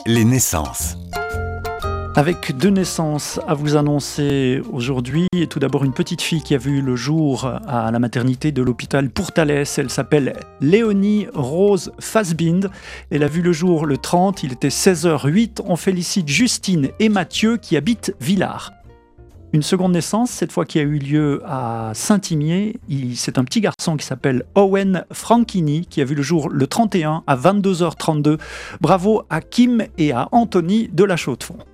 Les naissances. Avec 2 naissances à vous annoncer aujourd'hui. Et tout d'abord, une petite fille qui a vu le jour à la maternité de l'hôpital Pourtalès. Elle s'appelle Léonie Rose Fassbind. Elle a vu le jour le 30, il était 16h08. On félicite Justine et Mathieu qui habitent Villars. Une seconde naissance, cette fois qui a eu lieu à Saint-Imier. C'est un petit garçon qui s'appelle Owen Franchini qui a vu le jour le 31 à 22h32. Bravo à Kim et à Anthony de la Chaux-de-Fonds.